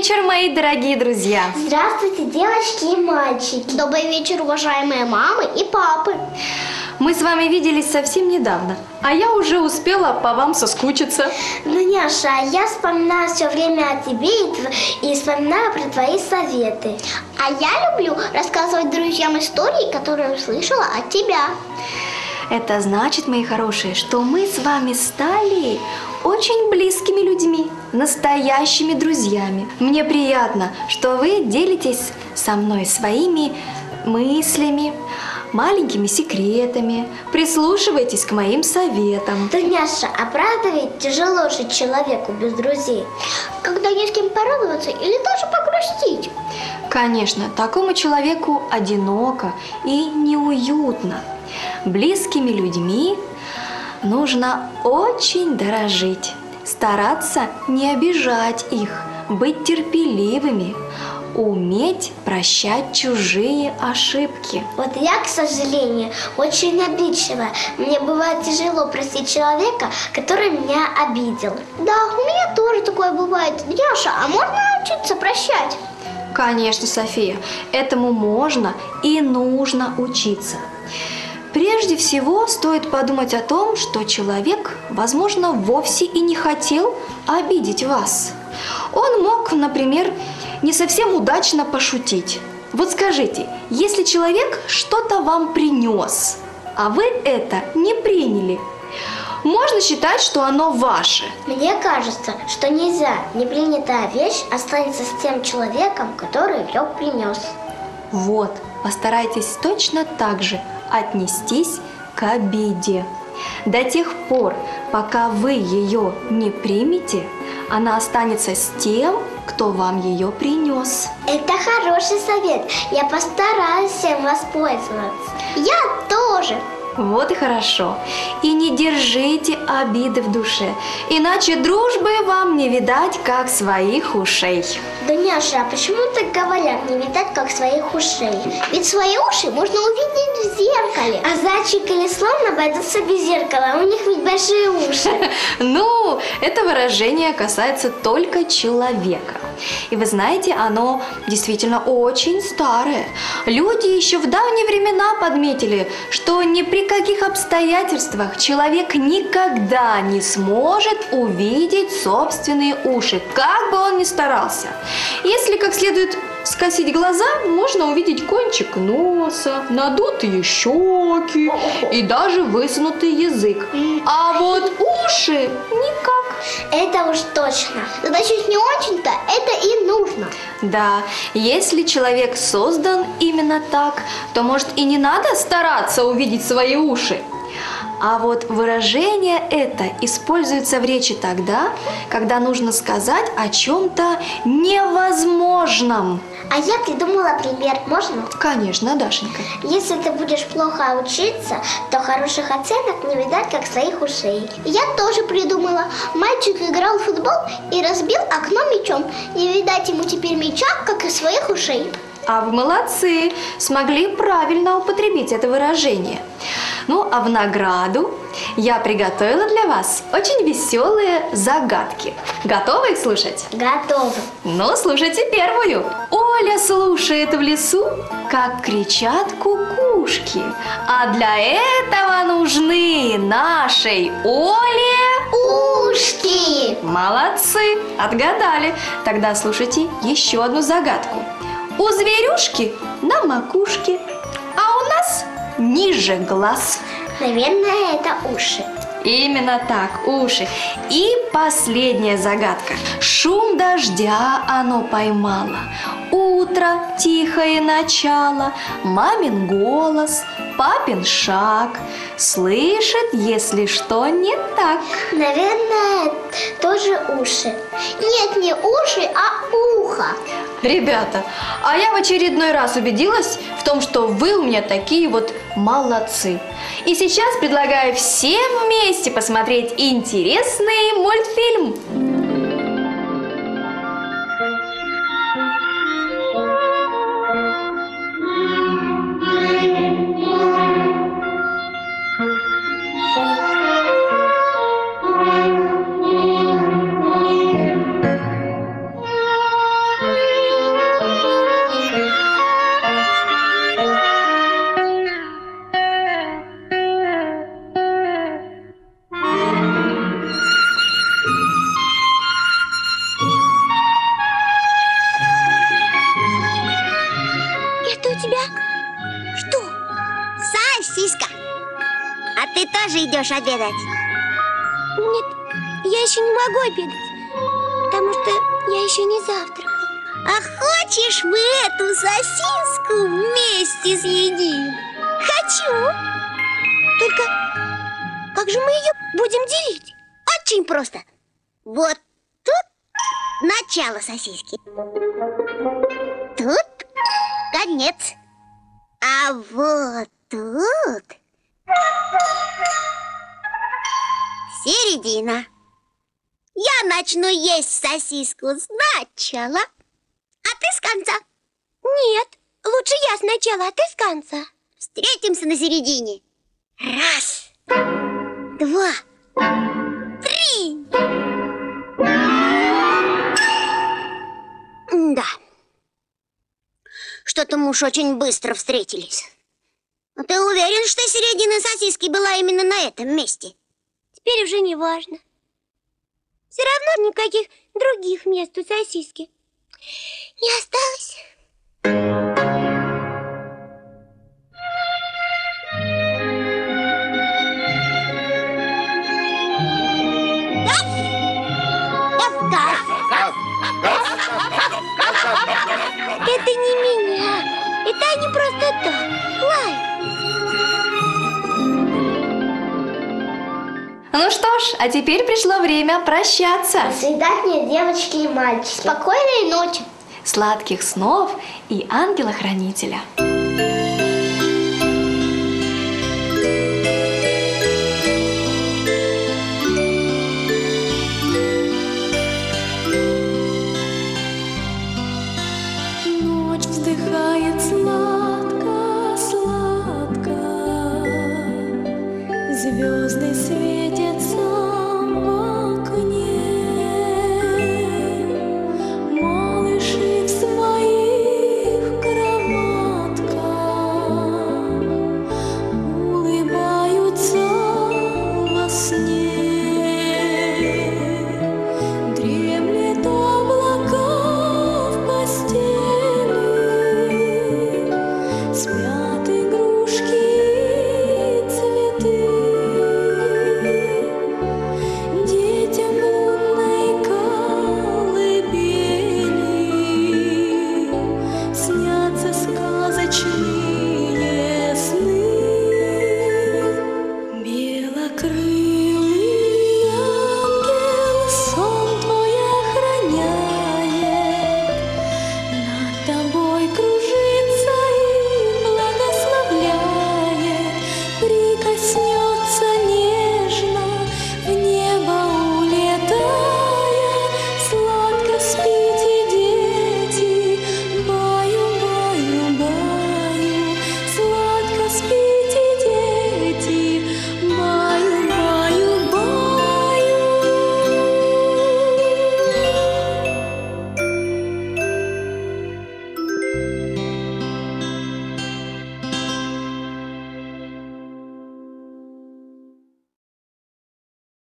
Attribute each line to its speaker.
Speaker 1: вечер, мои дорогие друзья!
Speaker 2: Здравствуйте, девочки и мальчики! Добрый вечер, уважаемые мамы и папы!
Speaker 1: Мы с вами виделись совсем недавно, а я уже успела по вам соскучиться.
Speaker 2: Дуняша, я вспоминаю все время о тебе и вспоминаю про твои советы. А я люблю рассказывать друзьям истории, которые услышала от тебя.
Speaker 1: Это значит, мои хорошие, что мы с вами стали очень близкими людьми, настоящими друзьями. Мне приятно, что вы делитесь со мной своими мыслями, маленькими секретами, прислушивайтесь к моим советам.
Speaker 2: Дуняша, а правда ведь тяжело жить человеку без друзей? Когда есть с кем порадоваться или даже погрустить?
Speaker 1: Конечно, такому человеку одиноко и неуютно. Близкими людьми нужно очень дорожить, стараться не обижать их, быть терпеливыми, уметь прощать чужие ошибки.
Speaker 2: Вот я, к сожалению, очень обидчивая. Мне бывает тяжело простить человека, который меня обидел. Да, у меня тоже такое бывает. Яша, а можно научиться прощать?
Speaker 1: Конечно, София, этому можно и нужно учиться. Прежде всего, стоит подумать о том, что человек, возможно, вовсе и не хотел обидеть вас. Он мог, например, не совсем удачно пошутить. Вот скажите, если человек что-то вам принес, а вы это не приняли, можно считать, что оно ваше?
Speaker 2: Мне кажется, что нельзя. Непринятая вещь останется с тем человеком, который ее принес.
Speaker 1: Вот, постарайтесь точно так же отнестись к обиде. До тех пор, пока вы ее не примете, она останется с тем, кто вам ее принес.
Speaker 2: Это хороший совет. Я постараюсь им воспользоваться. Я тоже.
Speaker 1: Вот и хорошо. И не держите обиды в душе, иначе дружбы вам не видать, как своих ушей.
Speaker 2: Дуняша, а почему так говорят, не видать, как своих ушей? Ведь свои уши можно увидеть в зеркале. А зайчик или слон обойдутся без зеркала, у них ведь большие уши.
Speaker 1: Ну, это выражение касается только человека. И вы знаете, оно действительно очень старое. Люди еще в давние времена подметили, что ни при каких обстоятельствах человек никогда не сможет увидеть собственные уши, как бы он ни старался. Если как следует скосить глаза, можно увидеть кончик носа, надутые щеки и даже высунутый язык. А вот уши никак.
Speaker 2: Это уж точно. Значит, не очень-то это и нужно.
Speaker 1: Да, если человек создан именно так, то, может, и не надо стараться увидеть свои уши. А вот выражение это используется в речи тогда, когда нужно сказать о чем-то невозможном.
Speaker 2: А я придумала пример, можно?
Speaker 1: Конечно, Дашенька.
Speaker 2: Если ты будешь плохо учиться, то хороших оценок не видать, как своих ушей. Я тоже придумала. Мальчик играл в футбол и разбил окно мячом. Не видать ему теперь мяча, как и своих ушей.
Speaker 1: А вы молодцы, смогли правильно употребить это выражение. Ну, а в награду я приготовила для вас очень веселые загадки. Готовы их слушать?
Speaker 2: Готово.
Speaker 1: Ну, слушайте первую. Оля слушает в лесу, как кричат кукушки. А для этого нужны нашей Оле
Speaker 2: ушки.
Speaker 1: Молодцы, отгадали. Тогда слушайте еще одну загадку. У зверюшки на макушке, а у нас ниже глаз.
Speaker 2: Наверное, это уши.
Speaker 1: Именно так, уши. И последняя загадка. Шум дождя оно поймало. Утро, тихое начало, мамин голос, папин шаг. Слышит, если что не так.
Speaker 2: Наверное, тоже уши. Нет, не уши, а ухо.
Speaker 1: Ребята, а я в очередной раз убедилась в том, что вы у меня такие вот молодцы. И сейчас предлагаю всем вместе посмотреть интересный мультфильм.
Speaker 2: Это у тебя что?
Speaker 3: Сосиска. А ты тоже идешь обедать?
Speaker 2: Нет, я еще не могу обедать, потому что я еще не завтракала.
Speaker 3: А хочешь, мы эту сосиску вместе съедим?
Speaker 2: Хочу. Только как же мы ее будем делить?
Speaker 3: Очень просто. Вот тут начало сосиски. Тут конец. А вот тут середина. Я начну есть сосиску сначала, а ты с конца.
Speaker 2: Нет, лучше я сначала, а ты с конца.
Speaker 3: Встретимся на середине. Раз, два, три. Да. Что-то мы уж очень быстро встретились. А ты уверен, что середина сосиски была именно на этом месте?
Speaker 2: Теперь уже не важно. Все равно никаких других мест у сосиски не осталось. Это не меня. Это они просто так. Лай.
Speaker 1: Ну что ж, а теперь пришло время прощаться.
Speaker 2: До свидания, девочки и мальчики. Спокойной ночи.
Speaker 1: Сладких снов и ангела-хранителя.
Speaker 4: Ночь вздыхает сладко-сладко, звезды светятся в окне, малыши в своих кроватках улыбаются во сне. Дремлет облака в постели, спят